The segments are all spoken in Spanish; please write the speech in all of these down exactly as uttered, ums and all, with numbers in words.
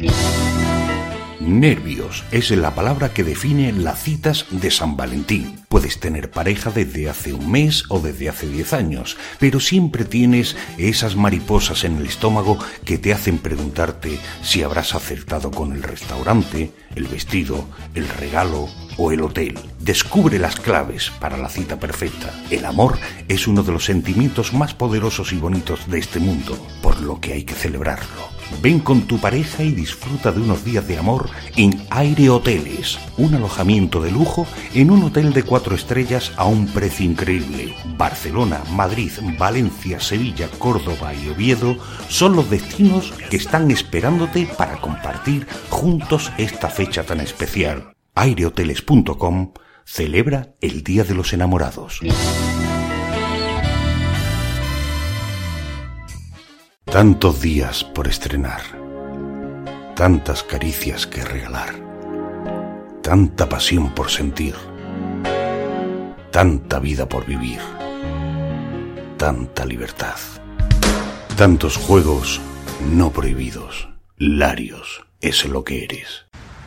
Nervios es la palabra que define las citas de San Valentín. Puedes tener pareja desde hace un mes o desde hace diez años, pero siempre tienes esas mariposas en el estómago que te hacen preguntarte si habrás acertado con el restaurante, el vestido, el regalo o el hotel. Descubre las claves para la cita perfecta. El amor es uno de los sentimientos más poderosos y bonitos de este mundo, por lo que hay que celebrarlo. Ven con tu pareja y disfruta de unos días de amor en Aire Hoteles, un alojamiento de lujo en un hotel de cuatro estrellas a un precio increíble. Barcelona, Madrid, Valencia, Sevilla, Córdoba y Oviedo son los destinos que están esperándote para compartir juntos esta fecha tan especial. aire hoteles punto com celebra el Día de los Enamorados. Tantos días por estrenar, tantas caricias que regalar, tanta pasión por sentir, tanta vida por vivir, tanta libertad, tantos juegos no prohibidos. Larios es lo que eres.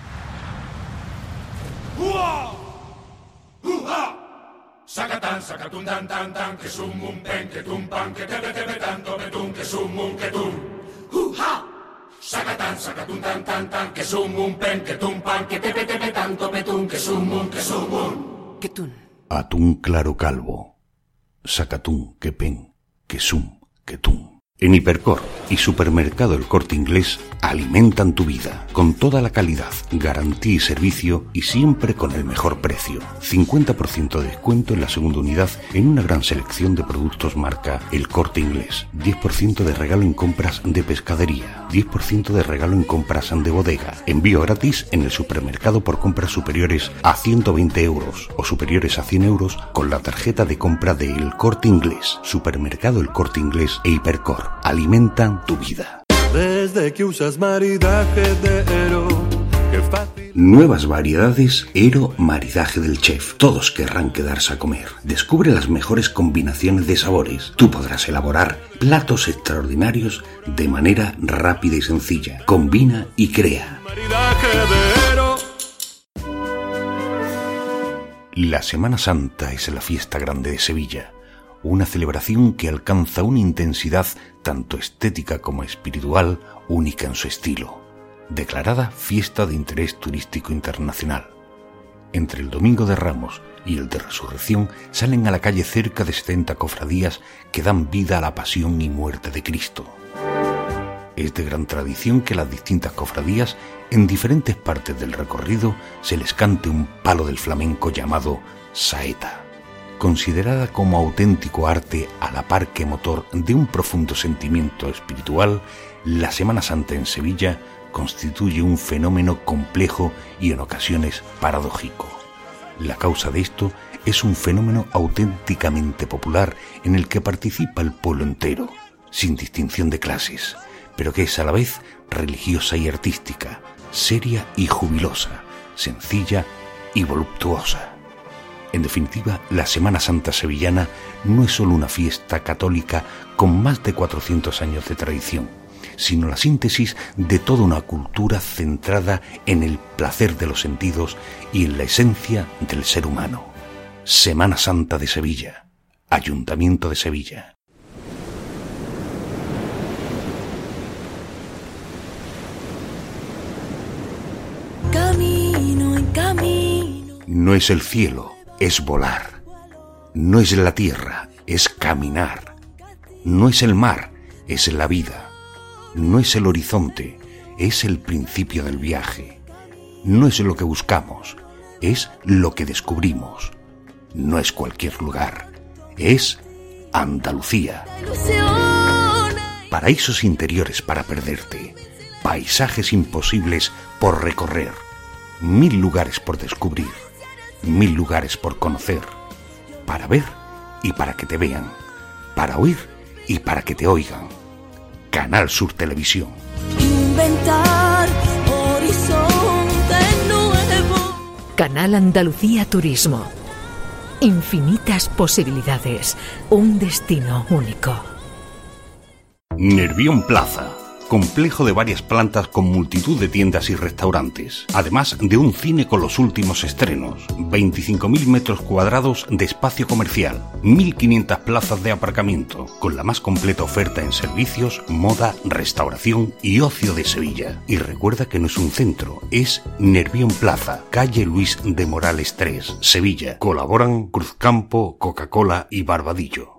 Sacatán, sacatún, tan, tan, tan, que sum, un pen, que tum, pan, que tebe, tebe, tanto, betún, que sum, un, que tum. ¡Uja! Sacatán, sacatún, tan, tan, tan, que sum, un pen, que tum, pan, que tebe, tebe, tanto, betún, que sum, un, que sum, un. Que tun. Atún claro calvo. Sacatún, que pen, que sum, que tum. En Hipercor y Supermercado El Corte Inglés alimentan tu vida con toda la calidad, garantía y servicio y siempre con el mejor precio. cincuenta por ciento de descuento en la segunda unidad en una gran selección de productos marca El Corte Inglés. diez por ciento de regalo en compras de pescadería. diez por ciento de regalo en compras de bodega. Envío gratis en el supermercado por compras superiores a ciento veinte euros o superiores a cien euros con la tarjeta de compra de El Corte Inglés. Supermercado El Corte Inglés e Hipercor alimentan tu vida. Desde que usas maridaje de Ero, qué fácil. Nuevas variedades Ero Maridaje del Chef. Todos querrán quedarse a comer. Descubre las mejores combinaciones de sabores. Tú podrás elaborar platos extraordinarios de manera rápida y sencilla. Combina y crea. Maridaje de Ero. La Semana Santa es la fiesta grande de Sevilla. Una celebración que alcanza una intensidad tanto estética como espiritual única en su estilo, declarada fiesta de interés turístico internacional. Entre el Domingo de Ramos y el de Resurrección salen a la calle cerca de setenta cofradías que dan vida a la pasión y muerte de Cristo. Es de gran tradición que las distintas cofradías, en diferentes partes del recorrido, se les cante un palo del flamenco llamado saeta. Considerada como auténtico arte a la par que motor de un profundo sentimiento espiritual, la Semana Santa en Sevilla constituye un fenómeno complejo y en ocasiones paradójico. La causa de esto es un fenómeno auténticamente popular en el que participa el pueblo entero, sin distinción de clases, pero que es a la vez religiosa y artística, seria y jubilosa, sencilla y voluptuosa. En definitiva, la Semana Santa sevillana no es solo una fiesta católica con más de cuatrocientos años de tradición, sino la síntesis de toda una cultura centrada en el placer de los sentidos y en la esencia del ser humano. Semana Santa de Sevilla, Ayuntamiento de Sevilla. Camino en camino. No es el cielo, es volar. No es la tierra, es caminar. No es el mar, es la vida. No es el horizonte, es el principio del viaje. No es lo que buscamos, es lo que descubrimos. No es cualquier lugar, es Andalucía. Paraísos interiores para perderte, paisajes imposibles por recorrer, mil lugares por descubrir, mil lugares por conocer, para ver y para que te vean, para oír y para que te oigan. Canal Sur Televisión. Inventar horizonte nuevo. Canal Andalucía Turismo. Infinitas posibilidades, un destino único. Nervión Plaza, complejo de varias plantas con multitud de tiendas y restaurantes, además de un cine con los últimos estrenos, veinticinco mil metros cuadrados de espacio comercial, mil quinientas plazas de aparcamiento, con la más completa oferta en servicios, moda, restauración y ocio de Sevilla. Y recuerda que no es un centro, es Nervión Plaza, calle Luis de Morales tres, Sevilla. Colaboran Cruzcampo, Coca-Cola y Barbadillo.